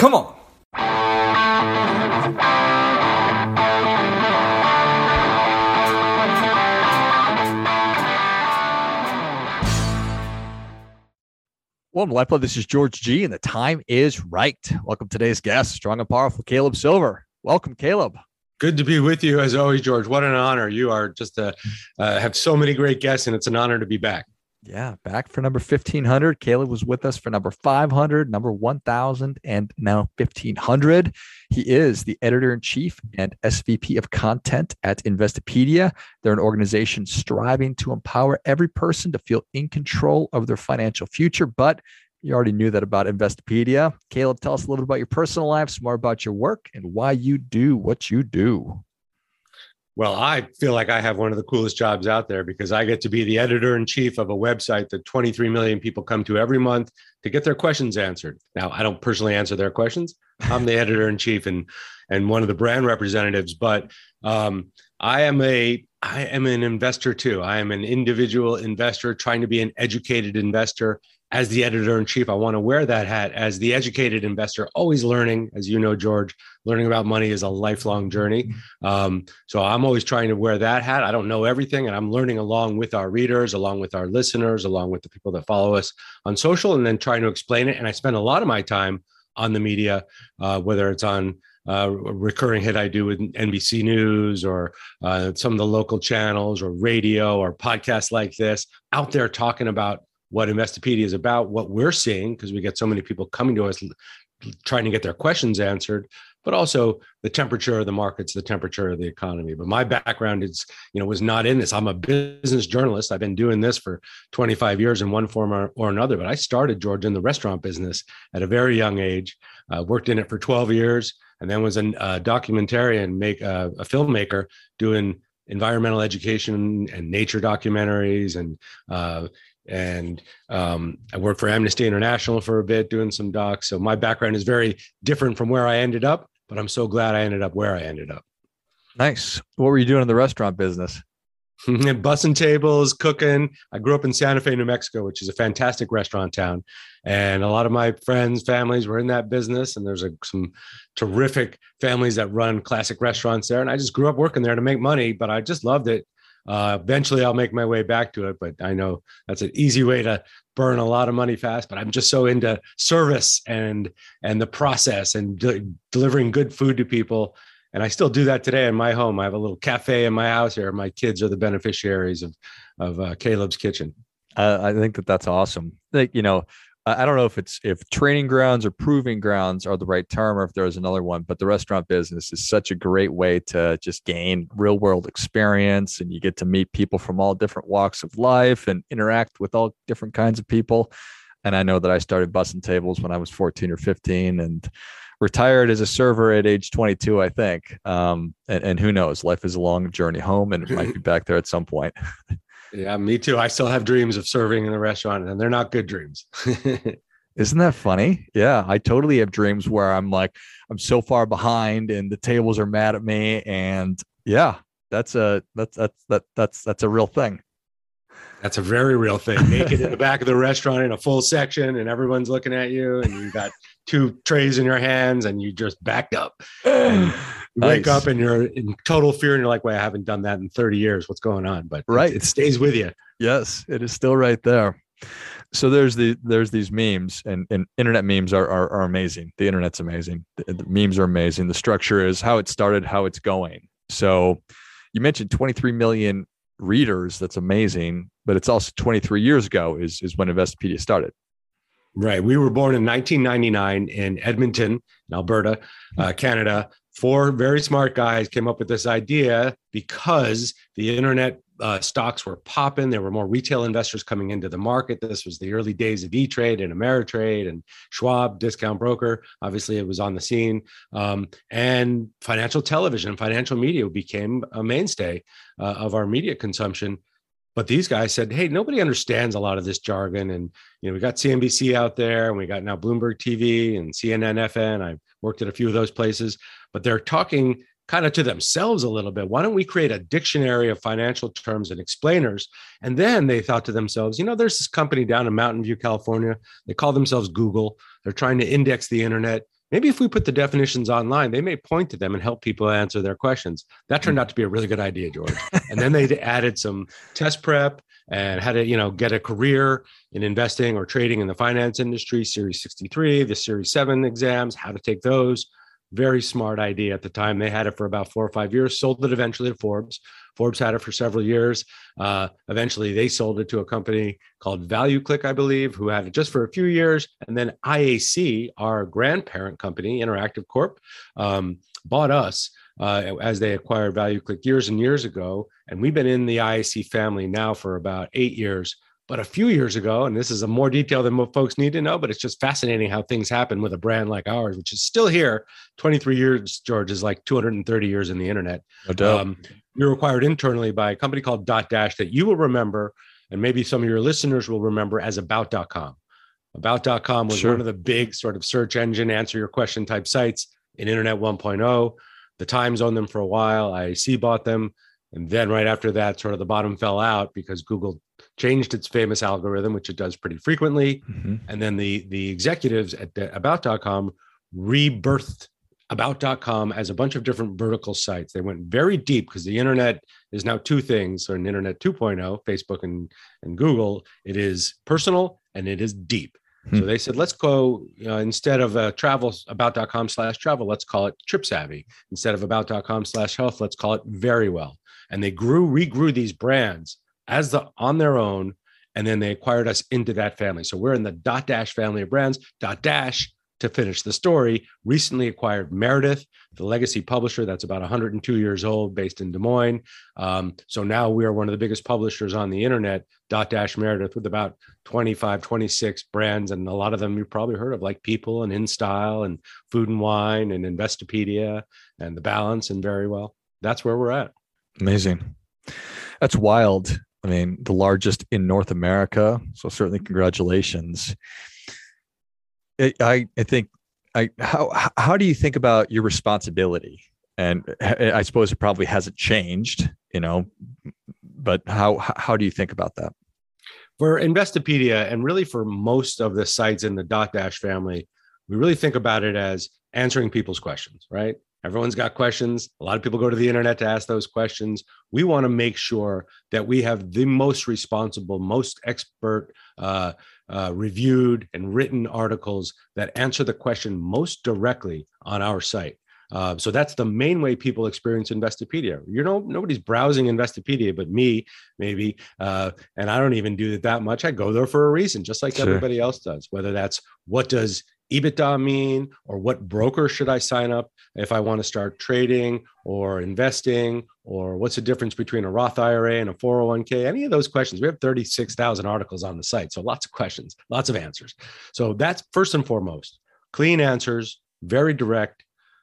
Come on. Welcome to Lifeblood. This is George G, and the time is right. Welcome to today's guest, strong and powerful Caleb Silver. Welcome, Caleb. Good to be with you as always, George. What an honor. You are just have so many great guests, and it's an honor to be back. Yeah, back for number 1,500. Caleb was with us for number 500, number 1,000, and now 1,500. He is the editor-in-chief and SVP of content at Investopedia. They're an organization striving to empower every person to feel in control of their financial future. But you already knew that about Investopedia. Caleb, tell us a little bit about your personal life, some more about your work, and why you do what you do. Well, I feel like I have one of the coolest jobs out there because I get to be the editor-in-chief of a website that 23 million people come to every month to get their questions answered. Now, I don't personally answer their questions. I'm the editor-in-chief and one of the brand representatives, but I am an investor too. I am an individual investor trying to be an educated investor. As the editor-in-chief, I want to wear that hat as the educated investor, always learning. As you know, George, learning about money is a lifelong journey. So I'm always trying to wear that hat. I don't know everything, and I'm learning along with our readers, along with our listeners, along with the people that follow us on social, and then trying to explain it. And I spend a lot of my time on the media, whether it's on a recurring hit I do with NBC News or some of the local channels or radio or podcasts like this, out there talking about what Investopedia is about, what we're seeing, because we get so many people coming to us trying to get their questions answered, but also the temperature of the markets, the temperature of the economy. But my background is, was not in this. I'm a business journalist. I've been doing this for 25 years in one form or another. But I started, George, in the restaurant business at a very young age, worked in it for 12 years, and then was a documentarian, a filmmaker doing environmental education and nature documentaries and I worked for Amnesty International for a bit doing some docs. So my background is very different from where I ended up, but I'm so glad I ended up where I ended up. Nice. What were you doing in the restaurant business? Bussing tables, cooking. I grew up in Santa Fe, New Mexico, which is a fantastic restaurant town. And a lot of my friends, families were in that business. And there's some terrific families that run classic restaurants there. And I just grew up working there to make money, but I just loved it. Eventually I'll make my way back to it, but I know that's an easy way to burn a lot of money fast, but I'm just so into service and the process and delivering good food to people. And I still do that today in my home. I have a little cafe in my house here. My kids are the beneficiaries of Caleb's Kitchen. I think that's awesome. I don't know if training grounds or proving grounds are the right term or if there's another one, but the restaurant business is such a great way to just gain real world experience, and you get to meet people from all different walks of life and interact with all different kinds of people. And I know that I started bussing tables when I was 14 or 15 and retired as a server at age 22, I think. And who knows, life is a long journey home and might be back there at some point. Yeah, me too. I still have dreams of serving in a restaurant, and they're not good dreams. Isn't that funny? Yeah, I totally have dreams where I'm so far behind and the tables are mad at me. And yeah, that's a real thing. That's a very real thing. Naked in the back of the restaurant in a full section, and everyone's looking at you, and you got 2 trays in your hands, and you just backed up. And you wake up and you're in total fear, and you're like, "Wait, I haven't done that in 30 years. What's going on?" But right, it stays with you. Yes, it is still right there. So there's these memes, and internet memes are amazing. The internet's amazing. The memes are amazing. The structure is how it started, how it's going. So you mentioned 23 million readers. That's amazing. But it's also 23 years ago is when Investopedia started. Right. We were born in 1999 in Edmonton, in Alberta, Canada. 4 very smart guys came up with this idea because the internet stocks were popping. There were more retail investors coming into the market. This was the early days of E-Trade and Ameritrade and Schwab, discount broker. Obviously, it was on the scene. And financial television, financial media became a mainstay of our media consumption. But these guys said, hey, nobody understands a lot of this jargon. And, we got CNBC out there, and we got now Bloomberg TV and CNN FN. I worked at a few of those places, but they're talking kind of to themselves a little bit. Why don't we create a dictionary of financial terms and explainers? And then they thought to themselves, there's this company down in Mountain View, California. They call themselves Google. They're trying to index the internet. maybe if we put the definitions online, they may point to them and help people answer their questions. That turned out to be a really good idea, George. And then they added some test prep and how to, get a career in investing or trading in the finance industry, Series 63, the Series 7 exams, how to take those. Very smart idea at the time. They had it for about 4 or 5 years, sold it eventually to Forbes. Forbes had it for several years. Eventually, they sold it to a company called ValueClick, I believe, who had it just for a few years. And then IAC, our grandparent company, Interactive Corp, bought us as they acquired ValueClick years and years ago. And we've been in the IAC family now for about 8 years. But a few years ago, and this is a more detail than what folks need to know, but it's just fascinating how things happen with a brand like ours, which is still here. 23 years, George, is like 230 years in the internet. No doubt. We were acquired internally by a company called Dotdash that you will remember, and maybe some of your listeners will remember as About.com. About.com was one of the big sort of search engine, answer your question type sites in Internet 1.0. The Times owned them for a while. IAC bought them. And then right after that, sort of the bottom fell out because Google changed its famous algorithm, which it does pretty frequently. Mm-hmm. And then the executives at About.com rebirthed About.com as a bunch of different vertical sites. They went very deep because the internet is now two things, or an internet 2.0, Facebook and Google. It is personal and it is deep. So they said, let's go, instead of travel, About.com/travel, let's call it Trip Savvy. Instead of About.com/health, let's call it Verywell. And they regrew these brands on their own, and then they acquired us into that family. So we're in the Dotdash family of brands. Dotdash, to finish the story, recently acquired Meredith, the legacy publisher that's about 102 years old, based in Des Moines. So now we are one of the biggest publishers on the internet, Dotdash Meredith, with about 25, 26 brands. And a lot of them you've probably heard of, like People and InStyle and Food and Wine and Investopedia and The Balance and Verywell. That's where we're at. Amazing. That's wild. I mean, the largest in North America. So certainly congratulations. I think how do you think about your responsibility? And I suppose it probably hasn't changed, but how do you think about that? For Investopedia, and really for most of the sites in the Dotdash family, we really think about it as answering people's questions, right? Everyone's got questions. A lot of people go to the internet to ask those questions. We want to make sure that we have the most responsible, most expert, reviewed and written articles that answer the question most directly on our site. So that's the main way people experience Investopedia. Nobody's browsing Investopedia but me, maybe. And I don't even do it that much. I go there for a reason, just like everybody else does, whether that's what does EBITDA mean, or what broker should I sign up if I want to start trading or investing, or what's the difference between a Roth IRA and a 401k, any of those questions. We have 36,000 articles on the site. So lots of questions, lots of answers. So that's first and foremost, clean answers, very direct,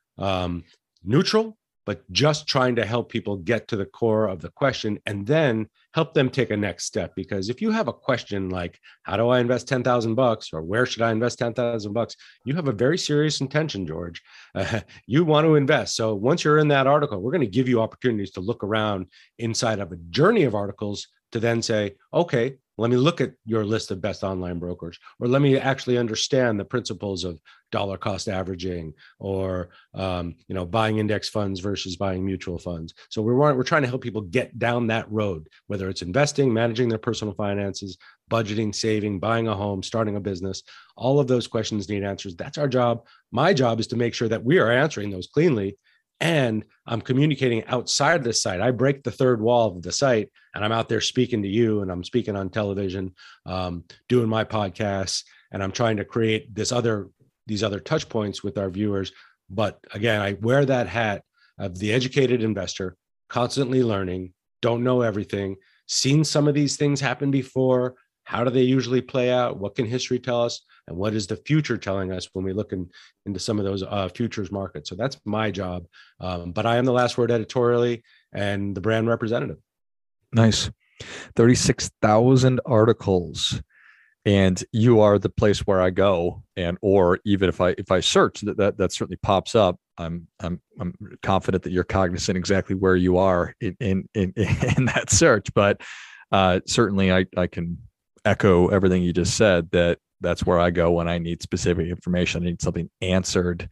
neutral, but just trying to help people get to the core of the question and then help them take a next step. Because if you have a question like, how do I invest $10,000, or where should I invest $10,000? You have a very serious intention, George. You want to invest. So once you're in that article, we're going to give you opportunities to look around inside of a journey of articles to then say, okay, let me look at your list of best online brokers, or let me actually understand the principles of dollar cost averaging, or buying index funds versus buying mutual funds. So we're trying to help people get down that road, whether it's investing, managing their personal finances, budgeting, saving, buying a home, starting a business. All of those questions need answers. That's our job. My job is to make sure that we are answering those cleanly. And I'm communicating outside of the site. I break the third wall of the site, and I'm out there speaking to you, and I'm speaking on television, doing my podcasts, and I'm trying to create these other touch points with our viewers. But again, I wear that hat of the educated investor, constantly learning, don't know everything, seen some of these things happen before. How do they usually play out? What can history tell us? And what is the future telling us when we look into some of those futures markets? So that's my job. But I am the last word editorially and the brand representative. Nice. 36,000 articles. And you are the place where I go, or even if I search, that certainly pops up. I'm confident that you're cognizant exactly where you are in that search. But certainly I can echo everything you just said, that That's where I go when I need specific information. I need something answered.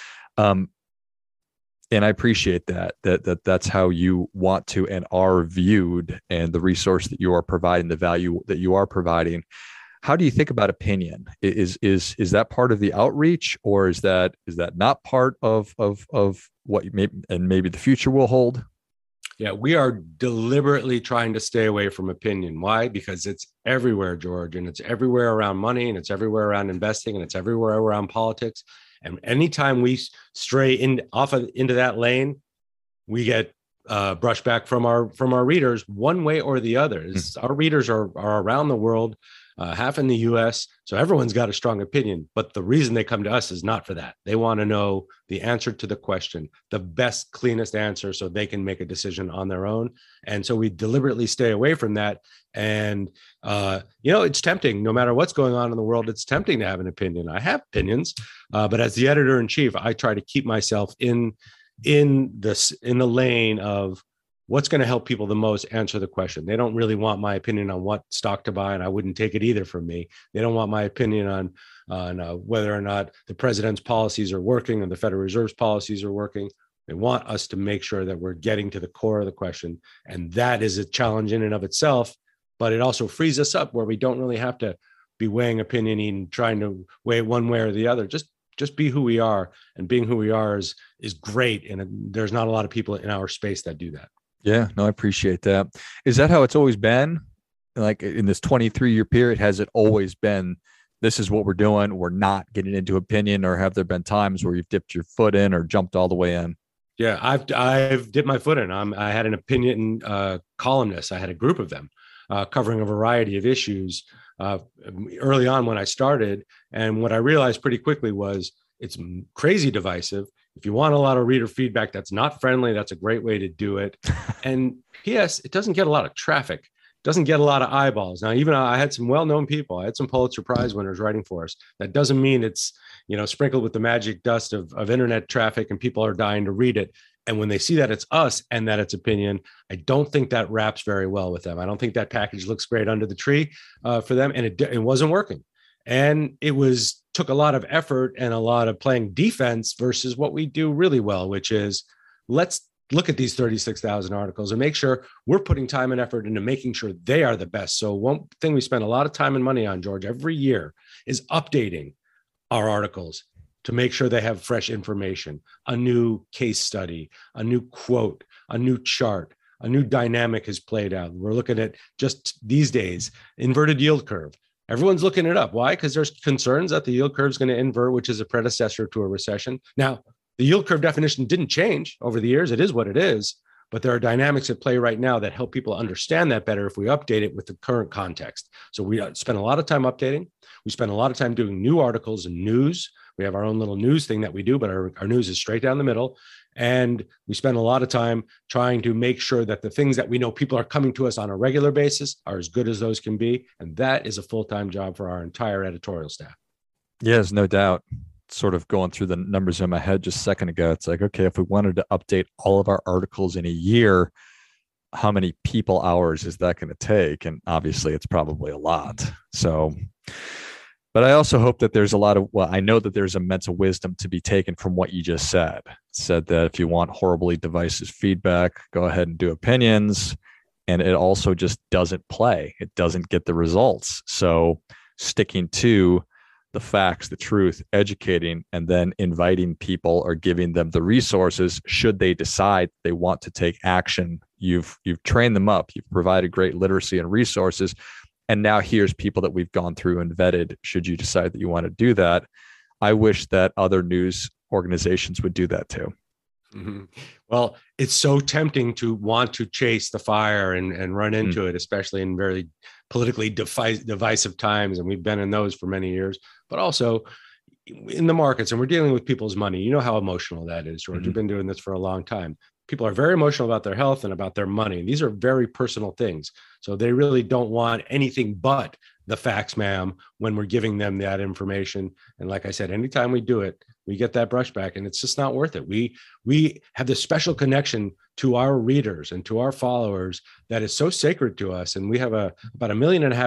And I appreciate that's how you want to and are viewed, and the resource that you are providing, the value that you are providing. How do you think about opinion? Is that part of the outreach, or is that not part of what you maybe the future will hold? Yeah, we are deliberately trying to stay away from opinion. Why? Because it's everywhere, George, and it's everywhere around money, and it's everywhere around investing, and it's everywhere around politics. And anytime we stray into that lane, we get brushed back from our readers one way or the other. Our readers are around the world, half in the U.S., so everyone's got a strong opinion. But the reason they come to us is not for that. They want to know the answer to the question, the best, cleanest answer, so they can make a decision on their own. And so we deliberately stay away from that. And it's tempting. No matter what's going on in the world, it's tempting to have an opinion. I have opinions, but as the editor in chief, I try to keep myself in the lane of what's going to help people the most answer the question. They don't really want my opinion on what stock to buy, and I wouldn't take it either from me. They don't want my opinion on whether or not the president's policies are working and the Federal Reserve's policies are working. They want us to make sure that we're getting to the core of the question. And that is a challenge in and of itself, but it also frees us up where we don't really have to be weighing opinion and trying to weigh it one way or the other. Just be who we are, and being who we are is great. And there's not a lot of people in our space that do that. Yeah, no, I appreciate that. Is that how it's always been? Like in this 23-year period, has it always been, this is what we're doing, we're not getting into opinion, or have there been times where you've dipped your foot in or jumped all the way in? Yeah, I've dipped my foot in. I had an opinion columnist. I had a group of them covering a variety of issues early on when I started. And what I realized pretty quickly was it's crazy divisive. If you want a lot of reader feedback that's not friendly, that's a great way to do it. And P.S., it doesn't get a lot of traffic, doesn't get a lot of eyeballs. Now, even I had some well-known people. I had some Pulitzer Prize winners writing for us. That doesn't mean it's, sprinkled with the magic dust of internet traffic and people are dying to read it. And when they see that it's us and that it's opinion, I don't think that wraps very well with them. I don't think that package looks great under the tree for them. And it wasn't working. And it took a lot of effort and a lot of playing defense versus what we do really well, which is let's look at these 36,000 articles and make sure we're putting time and effort into making sure they are the best. So one thing we spend a lot of time and money on, George, every year is updating our articles to make sure they have fresh information, a new case study, a new quote, a new chart, a new dynamic has played out. We're looking at just these days, inverted yield curve. Everyone's looking it up. Why? Because there's concerns that the yield curve is going to invert, which is a predecessor to a recession. Now, the yield curve definition didn't change over the years. It is what it is. But there are dynamics at play right now that help people understand that better if we update it with the current context. So we spend a lot of time updating. We spend a lot of time doing new articles and news. We have our own little news thing that we do, but our news is straight down the middle. And we spend a lot of time trying to make sure that the things that we know people are coming to us on a regular basis are as good as those can be. And that is a full-time job for our entire editorial staff. Yes, no doubt. Sort of going through the numbers in my head just a second ago. It's like, okay, if we wanted to update all of our articles in a year, how many people hours is that going to take? And obviously it's probably a lot. So, but I also hope that there's I know that there's immense wisdom to be taken from what you just said. Said that if you want horribly divisive feedback, go ahead and do opinions. And it also just doesn't play. It doesn't get the results. So sticking to the facts, the truth, educating, and then inviting people or giving them the resources should they decide they want to take action. You've trained them up. You've provided great literacy and resources. And now here's people that we've gone through and vetted should you decide that you want to do that. I wish that other news organizations would do that too. Mm-hmm. Well, it's so tempting to want to chase the fire and run into it, especially in very politically divisive times. And we've been in those for many years, but also in the markets, and we're dealing with people's money. You know how emotional that is, George. You've been doing this for a long time. People are very emotional about their health and about their money. These are very personal things. So they really don't want anything but the facts, ma'am, when we're giving them that information. And like I said, anytime we do it, we get that brushback, and it's just not worth it. We have this special connection to our readers and to our followers that is so sacred to us. And we have about 1.5 million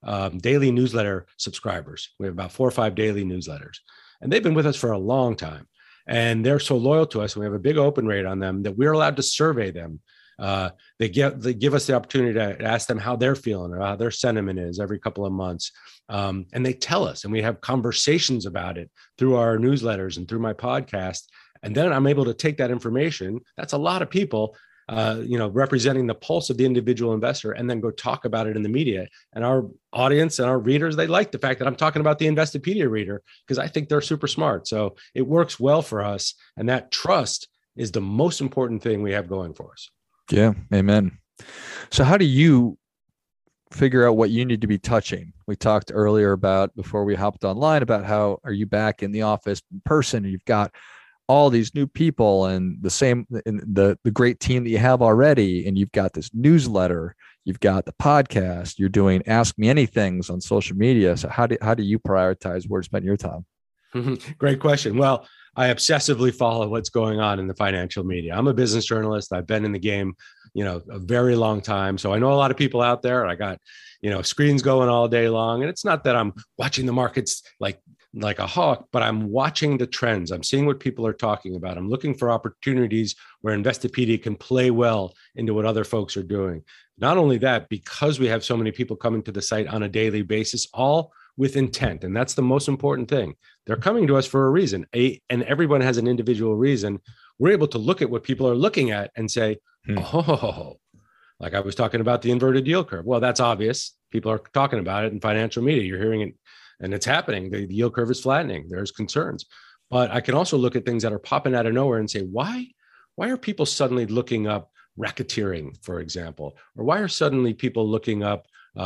daily newsletter subscribers. We have about 4 or 5 daily newsletters, and they've been with us for a long time. And they're so loyal to us, and we have a big open rate on them that we're allowed to survey them. They give us the opportunity to ask them how they're feeling or how their sentiment is every couple of months. And they tell us, and we have conversations about it through our newsletters and through my podcast. And then I'm able to take that information. That's a lot of people, representing the pulse of the individual investor, and then go talk about it in the media. And our audience and our readers, they like the fact that I'm talking about the Investopedia reader, because I think they're super smart. So it works well for us. And that trust is the most important thing we have going for us. Yeah. Amen. So how do you figure out what you need to be touching? We talked earlier about, before we hopped online, about how are you back in the office in person, and you've got all these new people and the great team that you have already. And you've got this newsletter, you've got the podcast, you're doing Ask Me Anythings on social media. So how do you prioritize where to spend your time? Great question. Well, I obsessively follow what's going on in the financial media. I'm a business journalist. I've been in the game, a very long time. So I know a lot of people out there. I got, screens going all day long. And it's not that I'm watching the markets like a hawk, but I'm watching the trends. I'm seeing what people are talking about. I'm looking for opportunities where Investopedia can play well into what other folks are doing. Not only that, because we have so many people coming to the site on a daily basis, all with intent. And that's the most important thing. They're coming to us for a reason, and everyone has an individual reason. We're able to look at what people are looking at and say, oh, like I was talking about the inverted yield curve. Well, that's obvious. People are talking about it in financial media. You're hearing it, and it's happening. The yield curve is flattening. There's concerns. But I can also look at things that are popping out of nowhere and say, why are people suddenly looking up racketeering, for example? Or why are suddenly people looking up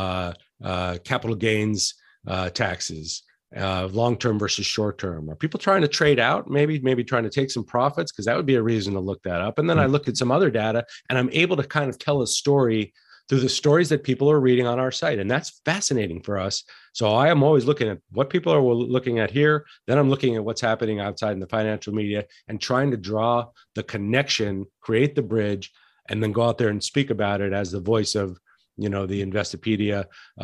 capital gains taxes, long-term versus short-term? Are people trying to trade out, maybe trying to take some profits? Because that would be a reason to look that up. And then I look at some other data, and I'm able to kind of tell a story through the stories that people are reading on our site. And that's fascinating for us. So I am always looking at what people are looking at here. Then I'm looking at what's happening outside in the financial media and trying to draw the connection, create the bridge, and then go out there and speak about it as the voice of, the Investopedia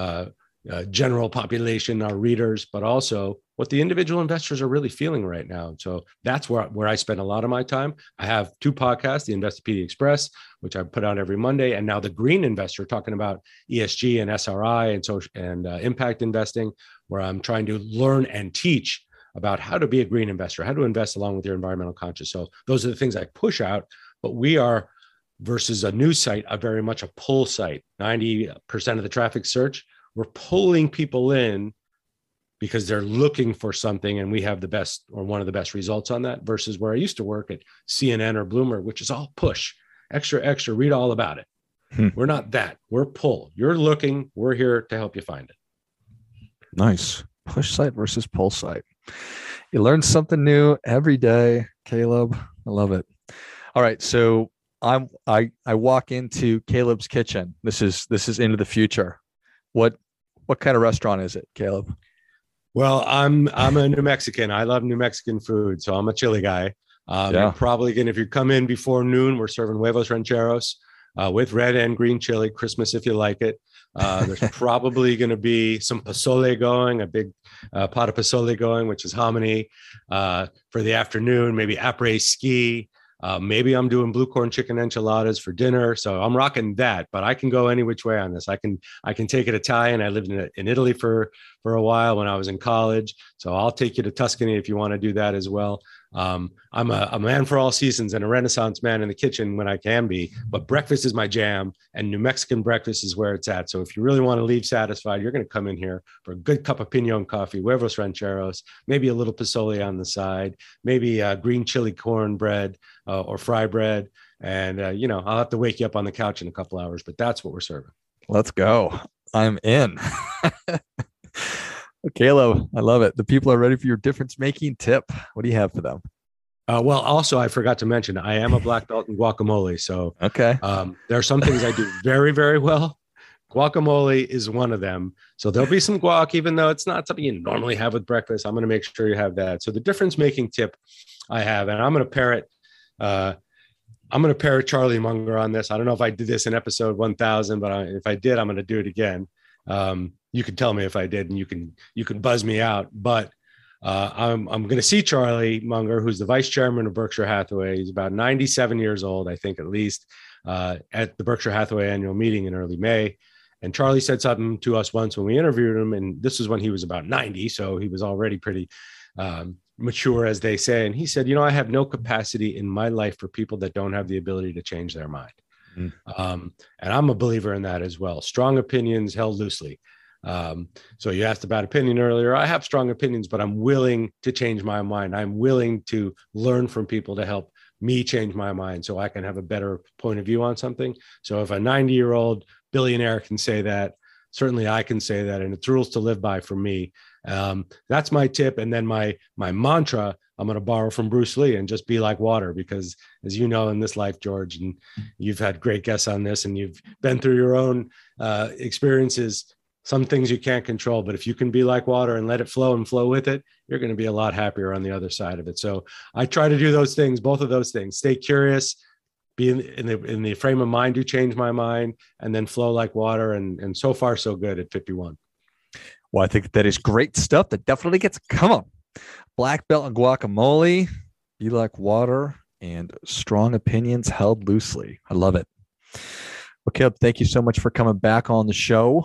general population, our readers, but also what the individual investors are really feeling right now. So that's where I spend a lot of my time. I have 2 podcasts, the Investopedia Express, which I put out every Monday, and now the Green Investor, talking about ESG and SRI and social and impact investing, where I'm trying to learn and teach about how to be a green investor, how to invest along with your environmental conscious. So those are the things I push out, but we are, versus a news site, a very much a pull site. 90% of the traffic search, we're pulling people in because they're looking for something, and we have the best or one of the best results on that, versus where I used to work at CNN or Bloomberg, which is all push, extra, read all about it. We're not that. We're pull. You're looking. We're here to help you find it. Nice. Push site versus pull site. You learn something new every day, Caleb. I love it. All right. So I walk into Caleb's kitchen. This is into the future. What kind of restaurant is it, Caleb? Well, I'm a New Mexican. I love New Mexican food, so I'm a chili guy. You're probably going to, if you come in before noon, we're serving huevos rancheros with red and green chili, Christmas if you like it. There's probably going to be some pozole going, a big pot of pozole going, which is hominy for the afternoon, maybe après ski. Maybe I'm doing blue corn chicken enchiladas for dinner. So I'm rocking that, but I can go any which way on this. I can take it Italian. I lived in Italy for a while when I was in college. So I'll take you to Tuscany if you want to do that as well. I'm a man for all seasons and a Renaissance man in the kitchen when I can be, but breakfast is my jam, and New Mexican breakfast is where it's at. So if you really want to leave satisfied, you're going to come in here for a good cup of pinon coffee, huevos rancheros, maybe a little pozole on the side, maybe green chili cornbread or fry bread. And, I'll have to wake you up on the couch in a couple hours, but that's what we're serving. Let's go. I'm in. Caleb, I love it. The people are ready for your difference making tip. What do you have for them? Well, also, I forgot to mention, I am a black belt in guacamole. So okay, there are some things I do very, very well. Guacamole is one of them. So there'll be some guac, even though it's not something you normally have with breakfast. I'm going to make sure you have that. So the difference making tip I have, and I'm going to pair Charlie Munger on this. I don't know if I did this in episode 1000, but if I did, I'm going to do it again. You can tell me if I did, and you can buzz me out. But I'm going to see Charlie Munger, who's the vice chairman of Berkshire Hathaway. He's about 97 years old, I think, at least, at the Berkshire Hathaway annual meeting in early May. And Charlie said something to us once when we interviewed him, and this is when he was about 90, so he was already pretty mature, as they say. And he said, I have no capacity in my life for people that don't have the ability to change their mind. And I'm a believer in that as well. Strong opinions held loosely. So you asked about opinion earlier. I have strong opinions, but I'm willing to change my mind. I'm willing to learn from people to help me change my mind so I can have a better point of view on something. So if a 90-year-old billionaire can say that, certainly I can say that, and it's rules to live by for me. That's my tip. And then my mantra, I'm going to borrow from Bruce Lee, and just be like water, because as you know, in this life, George, and you've had great guests on this, and you've been through your own experiences, some things you can't control, but if you can be like water and let it flow and flow with it, you're going to be a lot happier on the other side of it. So I try to do those things, both of those things: stay curious, be in the frame of mind to change my mind, and then flow like water. And so far, so good at 51. Well, I think that is great stuff. That definitely gets, come on, black belt and guacamole, be like water, and strong opinions held loosely. I love it. Well, Caleb, thank you so much for coming back on the show.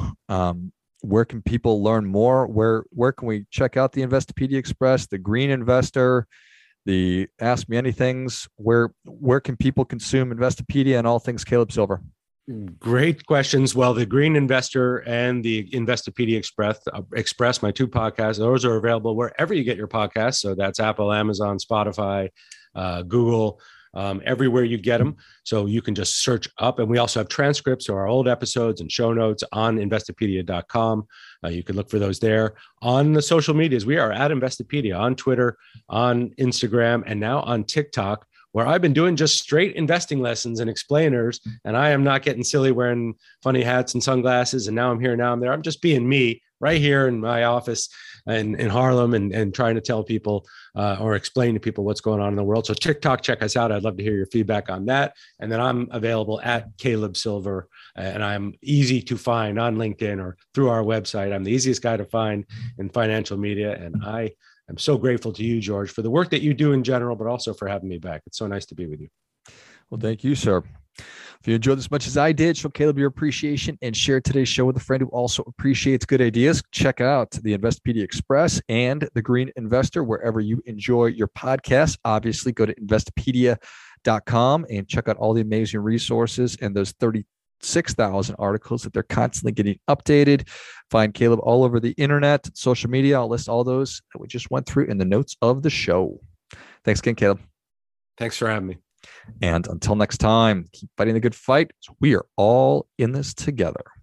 Where can people learn more? Where can we check out the Investopedia Express, the Green Investor, the Ask Me Anythings? Where can people consume Investopedia and all things Caleb Silver? Great questions. Well, the Green Investor and the Investopedia Express, my two podcasts, those are available wherever you get your podcasts. So that's Apple, Amazon, Spotify, Google, everywhere you get them. So you can just search up. And we also have transcripts of our old episodes and show notes on investopedia.com. You can look for those there. On the social medias, we are at Investopedia on Twitter, on Instagram, and now on TikTok, where I've been doing just straight investing lessons and explainers. And I am not getting silly wearing funny hats and sunglasses. And now I'm here, now I'm there. I'm just being me right here in my office in Harlem, and trying to tell people or explain to people what's going on in the world. So TikTok, check us out. I'd love to hear your feedback on that. And then I'm available at Caleb Silver, and I'm easy to find on LinkedIn or through our website. I'm the easiest guy to find in financial media. And I am so grateful to you, George, for the work that you do in general, but also for having me back. It's so nice to be with you. Well, thank you, sir. If you enjoyed this as much as I did, show Caleb your appreciation and share today's show with a friend who also appreciates good ideas. Check out the Investopedia Express and the Green Investor wherever you enjoy your podcasts. Obviously, go to investopedia.com and check out all the amazing resources and those 36,000 articles that they're constantly getting updated. Find Caleb all over the internet, social media. I'll list all those that we just went through in the notes of the show. Thanks again, Caleb. Thanks for having me. And until next time, keep fighting the good fight. We are all in this together.